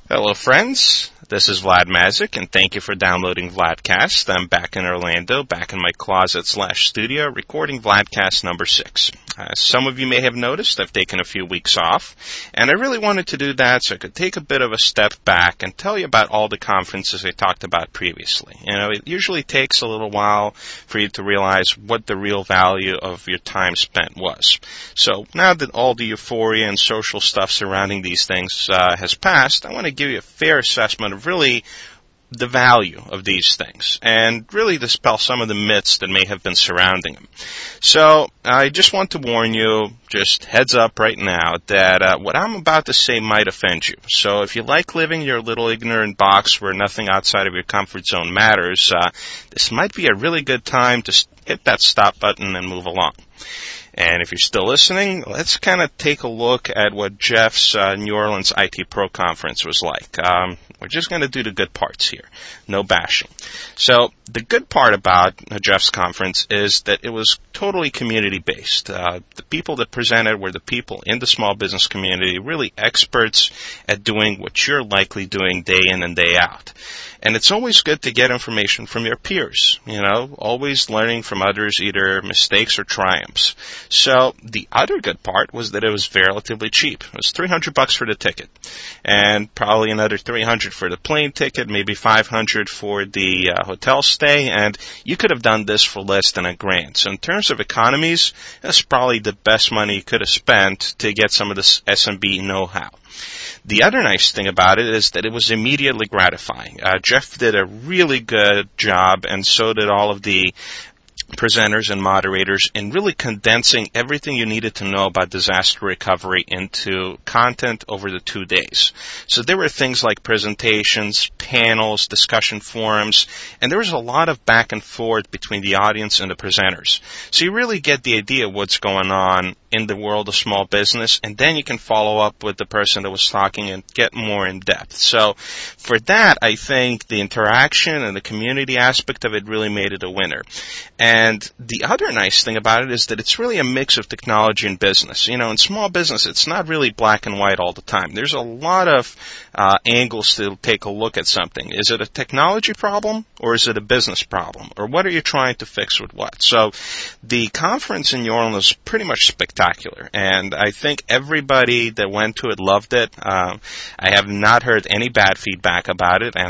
Hello, friends. This is Vlad Mazik, and thank you for downloading Vladcast. I'm back in Orlando, back in my closet/studio, recording Vladcast number 6. Some of you may have noticed I've taken a few weeks off, and I really wanted to do that so I could take a bit of a step back and tell you about all the conferences I talked about previously. It usually takes a little while for you to realize what the real value of your time spent was. So now that all the euphoria and social stuff surrounding these things has passed, I want to give you a fair assessment of really the value of these things and really dispel some of the myths that may have been surrounding them. So I just want to warn you, just heads up right now, that what I'm about to say might offend you. So if you like living your little ignorant box where nothing outside of your comfort zone matters, this might be a really good time to hit that stop button and move along. And if you're still listening, let's kind of take a look at what Jeff's New Orleans IT Pro Conference was like. We're just going to do the good parts here. No bashing. So the good part about Jeff's conference is that it was totally community-based. The people that presented were the people in the small business community, really experts at doing what you're likely doing day in and day out. And it's always good to get information from your peers, always learning from others, either mistakes or triumphs. So the other good part was that it was relatively cheap. It was $300 for the ticket, and probably another $300 for the plane ticket, maybe $500 for the hotel stay, and you could have done this for less than $1,000. So in terms of economies, that's probably the best money you could have spent to get some of this SMB know-how. The other nice thing about it is that it was immediately gratifying. Jeff did a really good job, and so did all of the presenters and moderators, in really condensing everything you needed to know about disaster recovery into content over the 2 days. So there were things like presentations, panels, discussion forums, and there was a lot of back and forth between the audience and the presenters. So you really get the idea of what's going on in the world of small business, and then you can follow up with the person that was talking and get more in depth. So for that, I think the interaction and the community aspect of it really made it a winner. And the other nice thing about it is that it's really a mix of technology and business. In small business, it's not really black and white all the time. There's a lot of angles to take a look at something. Is it a technology problem, or is it a business problem? Or what are you trying to fix with what? So the conference in New Orleans was pretty much spectacular, and I think everybody that went to it loved it. I have not heard any bad feedback about it, and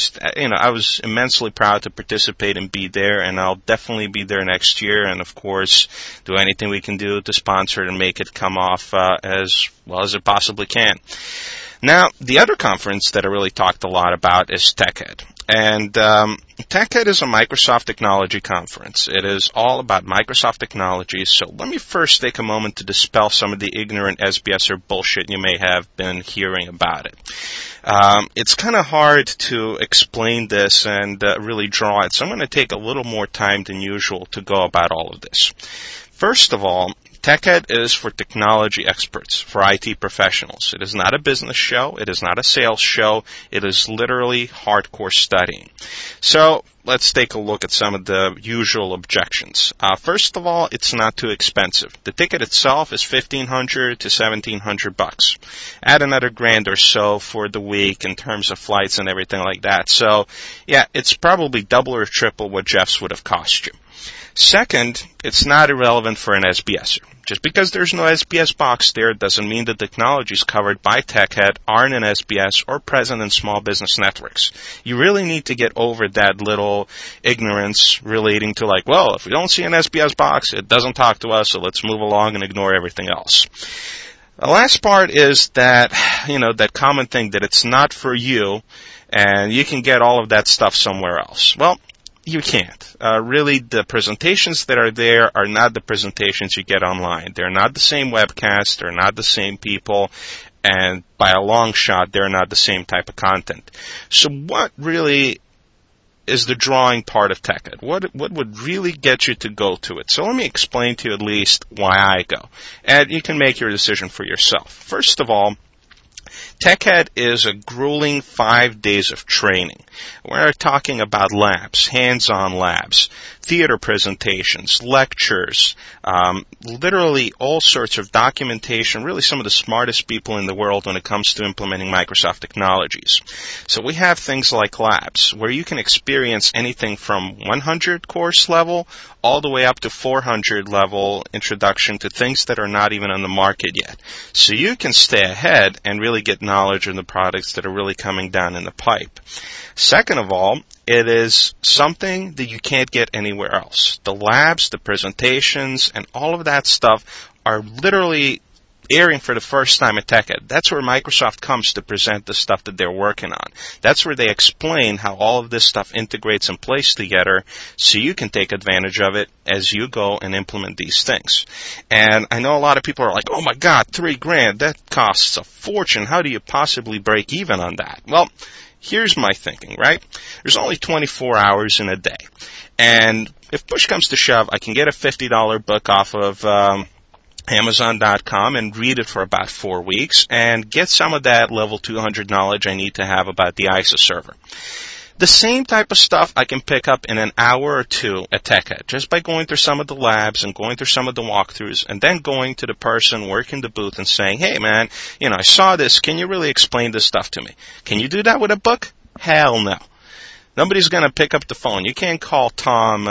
I was immensely proud to participate and be there, and I'll definitely be there next year, and of course do anything we can do to sponsor it and make it come off as well as it possibly can. Now, the other conference that I really talked a lot about is TechEd. And TechEd is a Microsoft technology conference. It is all about Microsoft technologies. So let me first take a moment to dispel some of the ignorant SBSer bullshit you may have been hearing about it. It's kind of hard to explain this and really draw it, so I'm going to take a little more time than usual to go about all of this. First of all, TechEd is for technology experts, for IT professionals. It is not a business show. It is not a sales show. It is literally hardcore studying. So let's take a look at some of the usual objections. First of all, it's not too expensive. The ticket itself is $1,500 to $1,700. Add another $1,000 or so for the week in terms of flights and everything like that. So, yeah, it's probably double or triple what Jeff's would have cost you. Second, it's not irrelevant for an SBSer. Just because there's no SBS box there doesn't mean the technologies covered by TechEd aren't in SBS or present in small business networks. You really need to get over that little ignorance relating to if we don't see an SBS box, it doesn't talk to us, so let's move along and ignore everything else. The last part is that, that common thing that it's not for you and you can get all of that stuff somewhere else. Well, you can't. Really, the presentations that are there are not the presentations you get online. They're not the same webcast. They're not the same people. And by a long shot, they're not the same type of content. So what really is the drawing part of TechEd? What would really get you to go to it? So let me explain to you at least why I go. And you can make your decision for yourself. First of all, TechEd is a grueling 5 days of training. We're talking about labs, hands-on labs, theater presentations, lectures, literally all sorts of documentation, really some of the smartest people in the world when it comes to implementing Microsoft technologies. So we have things like labs where you can experience anything from 100 course level all the way up to 400 level introduction to things that are not even on the market yet. So you can stay ahead and really get knowledge on the products that are really coming down in the pipe. Second of all, it is something that you can't get anywhere else. The labs, the presentations, and all of that stuff are literally airing for the first time at TechEd. That's where Microsoft comes to present the stuff that they're working on. That's where they explain how all of this stuff integrates and plays together so you can take advantage of it as you go and implement these things. And I know a lot of people are like, oh my God, $3,000, that costs a fortune. How do you possibly break even on that? Well, here's my thinking, right? There's only 24 hours in a day. And if push comes to shove, I can get a $50 book off of Amazon.com and read it for about 4 weeks and get some of that level 200 knowledge I need to have about the ISA server. The same type of stuff I can pick up in an hour or two at TechEd just by going through some of the labs and going through some of the walkthroughs and then going to the person working the booth and saying, hey man, I saw this. Can you really explain this stuff to me? Can you do that with a book? Hell no. Nobody's going to pick up the phone. You can't call Tom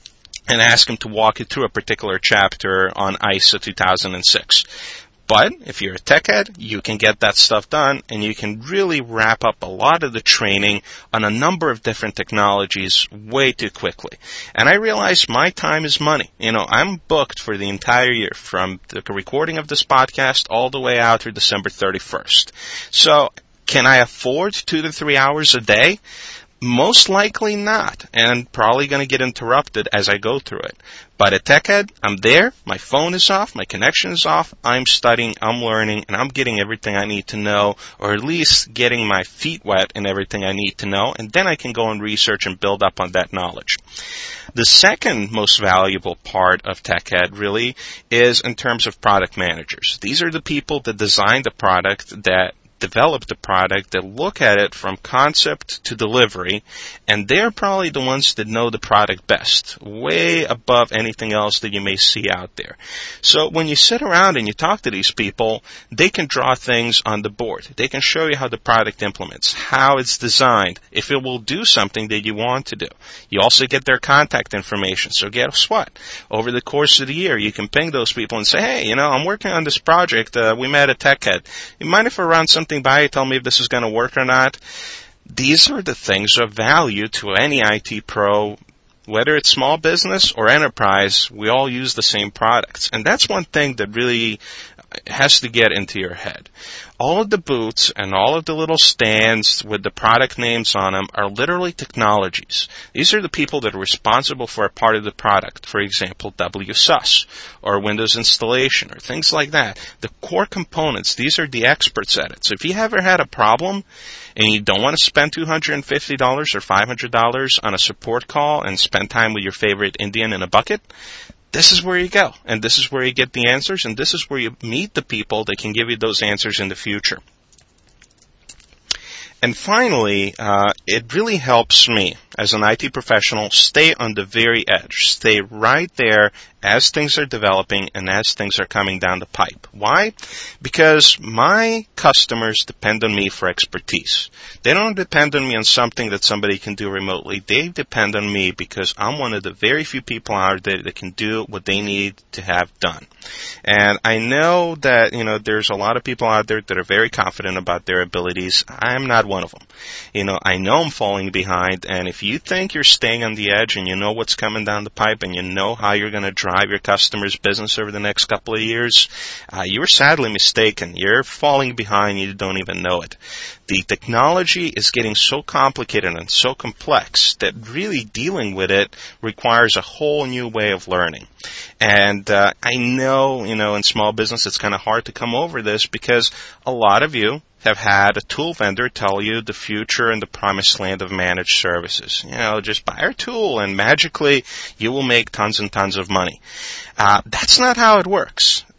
and ask him to walk you through a particular chapter on ISA 2006. But if you're a TechEd, you can get that stuff done, and you can really wrap up a lot of the training on a number of different technologies way too quickly. And I realize my time is money. I'm booked for the entire year, from the recording of this podcast all the way out through December 31st. So can I afford 2 to 3 hours a day? Most likely not, and probably going to get interrupted as I go through it. But at TechEd, I'm there, my phone is off, my connection is off, I'm studying, I'm learning, and I'm getting everything I need to know, or at least getting my feet wet in everything I need to know, and then I can go and research and build up on that knowledge. The second most valuable part of TechEd really is in terms of product managers. These are the people that design the product, that develop the product, that look at it from concept to delivery, and they're probably the ones that know the product best, way above anything else that you may see out there. So when you sit around and you talk to these people, they can draw things on the board. They can show you how the product implements, how it's designed, if it will do something that you want to do. You also get their contact information. So guess what? Over the course of the year, you can ping those people and say, hey, I'm working on this project. We met at TechEd. You mind if I run something by, tell me if this is going to work or not? These are the things of value to any IT pro, whether it's small business or enterprise. We all use the same products. And that's one thing that really has to get into your head. All of the booths and all of the little stands with the product names on them are literally technologies. These are the people that are responsible for a part of the product. For example, WSUS or Windows installation or things like that. The core components, these are the experts at it. So if you ever had a problem and you don't want to spend $250 or $500 on a support call and spend time with your favorite Indian in a bucket, this is where you go, and this is where you get the answers, and this is where you meet the people that can give you those answers in the future. And finally, it really helps me as an IT professional stay on the very edge, stay right there as things are developing and as things are coming down the pipe. Why? Because my customers depend on me for expertise. They don't depend on me on something that somebody can do remotely. They depend on me because I'm one of the very few people out there that can do what they need to have done. And I know that, there's a lot of people out there that are very confident about their abilities. I'm not one of them. I know I'm falling behind, and if you think you're staying on the edge and you know what's coming down the pipe and you know how you're going to drive your customers' business over the next couple of years, you're sadly mistaken. You're falling behind. You don't even know it. The technology is getting so complicated and so complex that really dealing with it requires a whole new way of learning. And I know, in small business it's kind of hard to come over this because a lot of you have had a tool vendor tell you the future and the promised land of managed services. Just buy our tool and magically you will make tons and tons of money. That's not how it works.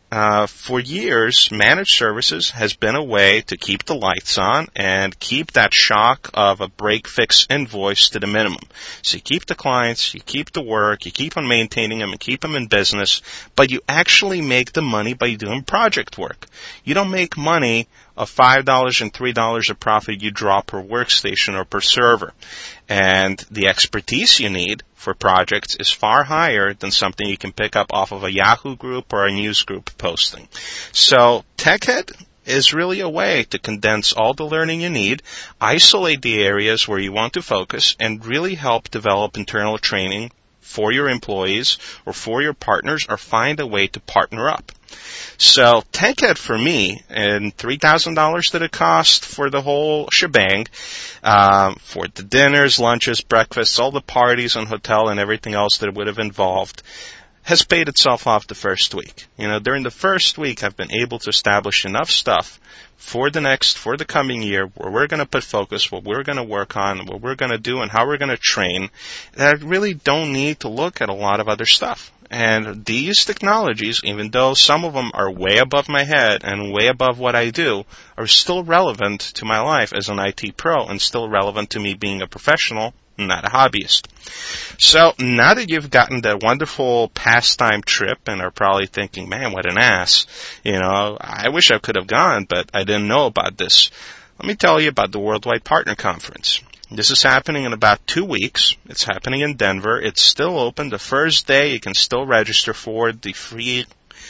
For years, managed services has been a way to keep the lights on and keep that shock of a break-fix invoice to the minimum. So you keep the clients, you keep the work, you keep on maintaining them and keep them in business, but you actually make the money by doing project work. You don't make money of $5 and $3 of profit you draw per workstation or per server. And the expertise you need for projects is far higher than something you can pick up off of a Yahoo group or a news group posting. So TechHead is really a way to condense all the learning you need, isolate the areas where you want to focus, and really help develop internal training for your employees or for your partners, or find a way to partner up. So TechHead for me, and $3,000 that it cost for the whole shebang, for the dinners, lunches, breakfasts, all the parties and hotel and everything else that it would have involved, has paid itself off the first week. During the first week, I've been able to establish enough stuff for the coming year, where we're going to put focus, what we're going to work on, what we're going to do, and how we're going to train, that I really don't need to look at a lot of other stuff. And these technologies, even though some of them are way above my head and way above what I do, are still relevant to my life as an IT pro, and still relevant to me being a professional, not a hobbyist. So now that you've gotten that wonderful pastime trip and are probably thinking, man, what an ass, I wish I could have gone, but I didn't know about this. Let me tell you about the Worldwide Partner Conference. This is happening in about 2 weeks. It's happening in Denver. It's still open. The first day you can still register for the free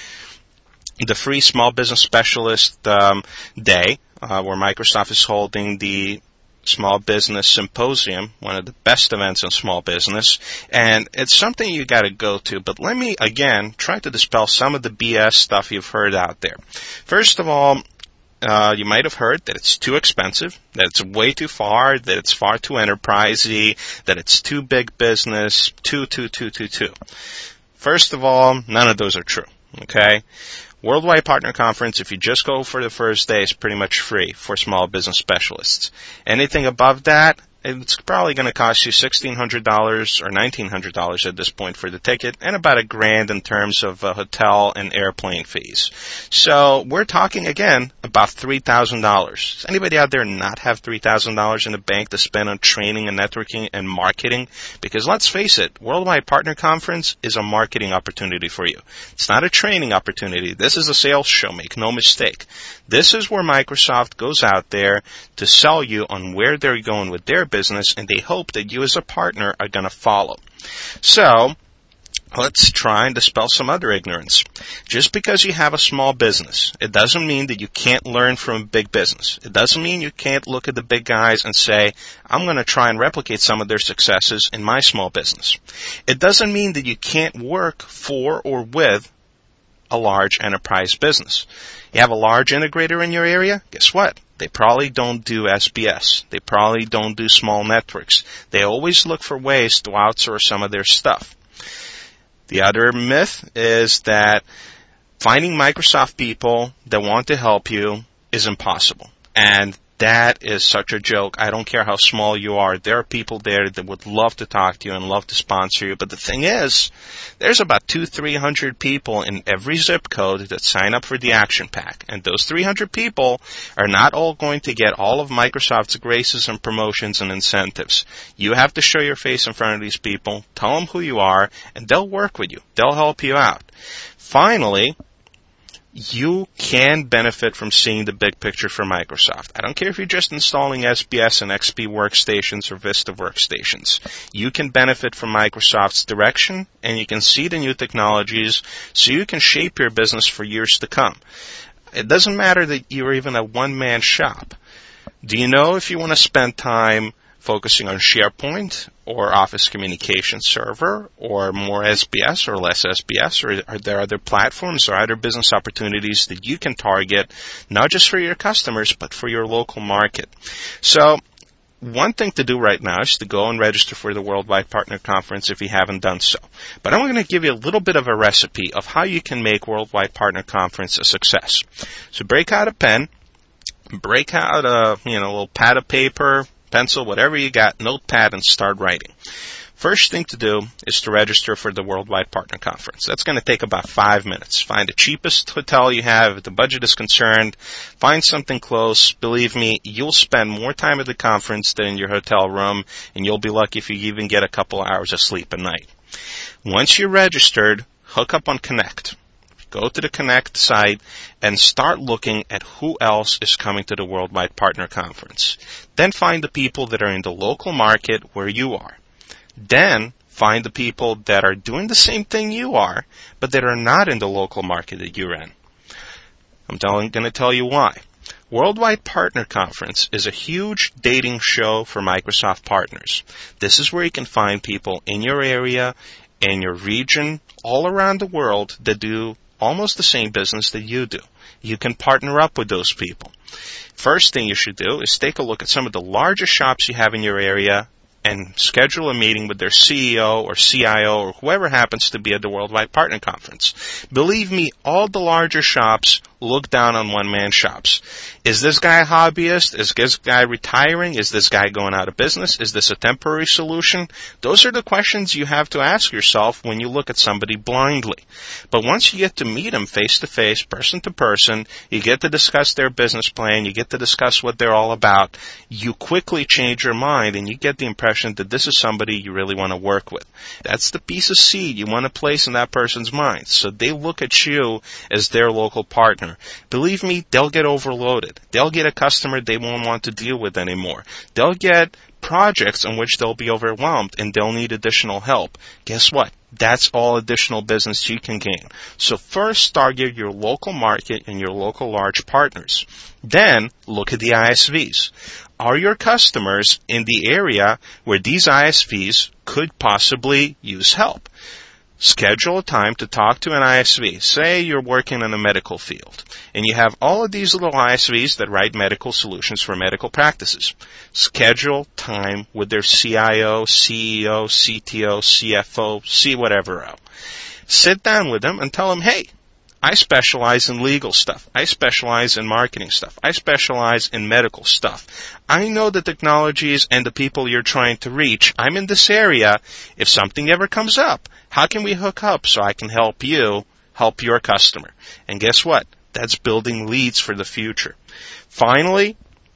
Small Business Specialist Day, where Microsoft is holding the Small Business Symposium, one of the best events in small business, and it's something you got to go to. But let me, again, try to dispel some of the BS stuff you've heard out there. First of all, you might have heard that it's too expensive, that it's way too far, that it's far too enterprisey, that it's too big business, too. First of all, none of those are true, okay? Worldwide Partner Conference, if you just go for the first day, is pretty much free for small business specialists. Anything above that, it's probably going to cost you $1,600 or $1,900 at this point for the ticket, and about $1,000 in terms of hotel and airplane fees. So we're talking, again, about $3,000. Does anybody out there not have $3,000 in the bank to spend on training and networking and marketing? Because let's face it, Worldwide Partner Conference is a marketing opportunity for you. It's not a training opportunity. This is a sales show, make no mistake. This is where Microsoft goes out there to sell you on where they're going with their business, and they hope that you as a partner are going to follow. So let's try and dispel some other ignorance. Just because you have a small business, it doesn't mean that you can't learn from a big business. It doesn't mean you can't look at the big guys and say, I'm going to try and replicate some of their successes in my small business. It doesn't mean that you can't work for or with a large enterprise business. You have a large integrator in your area? Guess what? They probably don't do SBS. They probably don't do small networks. They always look for ways to outsource some of their stuff. The other myth is that finding Microsoft people that want to help you is impossible. And that is such a joke. I don't care how small you are. There are people there that would love to talk to you and love to sponsor you. But the thing is, there's about 200-300 people in every zip code that sign up for the Action Pack. And those 300 people are not all going to get all of Microsoft's graces and promotions and incentives. You have to show your face in front of these people, tell them who you are, and they'll work with you. They'll help you out. Finally, you can benefit from seeing the big picture for Microsoft. I don't care if you're just installing SBS and XP workstations or Vista workstations. You can benefit from Microsoft's direction, and you can see the new technologies so you can shape your business for years to come. It doesn't matter that you're even a one-man shop. Do you know if you want to spend time focusing on SharePoint or Office Communication Server or more SBS or less SBS, or are there other platforms or other business opportunities that you can target, not just for your customers, but for your local market? So one thing to do right now is to go and register for the Worldwide Partner Conference if you haven't done so. But I'm going to give you a little bit of a recipe of how you can make Worldwide Partner Conference a success. So break out a pen, break out a little pad of paper, pencil, whatever you got, notepad, and start writing. First thing to do is to register for the Worldwide Partner Conference. That's going to take about 5 minutes. Find the cheapest hotel you have if the budget is concerned. Find something close. Believe me, you'll spend more time at the conference than in your hotel room, and you'll be lucky if you even get a couple hours of sleep at night. Once you're registered, hook up on Connect. Go to the Connect site and start looking at who else is coming to the Worldwide Partner Conference. Then find the people that are in the local market where you are. Then find the people that are doing the same thing you are, but that are not in the local market that you're in. I'm going to tell you why. Worldwide Partner Conference is a huge dating show for Microsoft partners. This is where you can find people in your area, in your region, all around the world that do almost the same business that you do. You can partner up with those people. First thing you should do is take a look at some of the largest shops you have in your area and schedule a meeting with their CEO or CIO or whoever happens to be at the Worldwide Partner Conference. Believe me, all the larger shops look down on one-man shops. Is this guy a hobbyist? Is this guy retiring? Is this guy going out of business? Is this a temporary solution? Those are the questions you have to ask yourself when you look at somebody blindly. But once you get to meet them face-to-face, person-to-person, you get to discuss their business plan, you get to discuss what they're all about, you quickly change your mind and you get the impression that this is somebody you really want to work with. That's the piece of seed you want to place in that person's mind. So they look at you as their local partner. Believe me, they'll get overloaded. They'll get a customer they won't want to deal with anymore. They'll get projects in which they'll be overwhelmed and they'll need additional help. Guess what? That's all additional business you can gain. So first target your local market and your local large partners. Then look at the ISVs. Are your customers in the area where these ISVs could possibly use help? Schedule a time to talk to an ISV. Say you're working in the medical field, and you have all of these little ISVs that write medical solutions for medical practices. Schedule time with their CIO, CEO, CTO, CFO, C whatever else. Sit down with them and tell them, hey, I specialize in legal stuff. I specialize in marketing stuff. I specialize in medical stuff. I know the technologies and the people you're trying to reach. I'm in this area. If something ever comes up, how can we hook up so I can help you help your customer? And guess what? That's building leads for the future. Finally,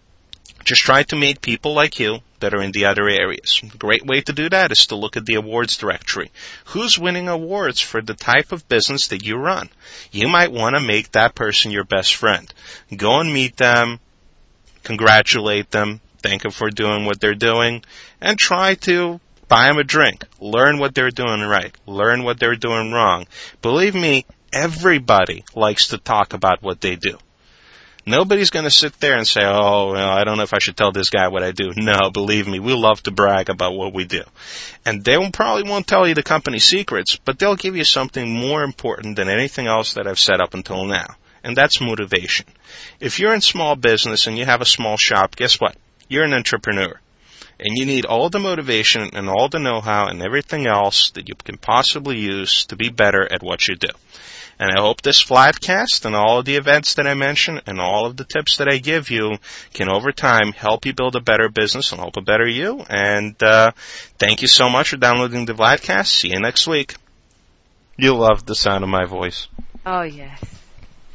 just try to meet people like you that are in the other areas. A great way to do that is to look at the awards directory. Who's winning awards for the type of business that you run? You might want to make that person your best friend. Go and meet them, congratulate them, thank them for doing what they're doing, and try to buy them a drink. Learn what they're doing right. Learn what they're doing wrong. Believe me, everybody likes to talk about what they do. Nobody's going to sit there and say, oh, well, I don't know if I should tell this guy what I do. No, believe me, we love to brag about what we do. And they probably won't tell you the company secrets, but they'll give you something more important than anything else that I've said up until now. And that's motivation. If you're in small business and you have a small shop, guess what? You're an entrepreneur. And you need all the motivation and all the know-how and everything else that you can possibly use to be better at what you do. And I hope this Flatcast and all of the events that I mentioned and all of the tips that I give you can over time help you build a better business and help a better you. And thank you so much for downloading the Flatcast. See you next week. You love the sound of my voice. Oh, yes.